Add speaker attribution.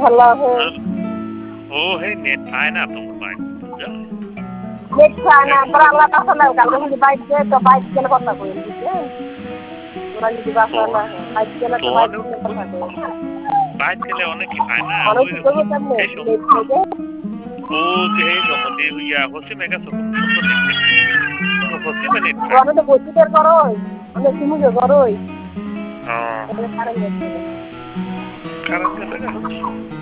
Speaker 1: ভালো হে
Speaker 2: ও হে নেট পায় না তোমার ভাই
Speaker 1: নেট পায় না তোরা আল্লাহ কাছে না কালকে যদি বাইক দে তো বাইক গেলে কথা কই বুঝছে তোরা যদি বাসা না বাইক গেলে তো বাইক গেলে কথা কই
Speaker 2: বাইক গেলে অনেক কি পায় না
Speaker 1: অনেক
Speaker 2: ওই
Speaker 1: কিছু কেমনে নেট থেকে
Speaker 2: ও যে জমতে হইয়া হোসে মেগা সুন্দর দেখতে হোসে মানে
Speaker 1: আমি তো বসিটার করই আমি সিমুকে করই
Speaker 2: হ্যাঁ
Speaker 1: কারণ
Speaker 2: কারণ গেলে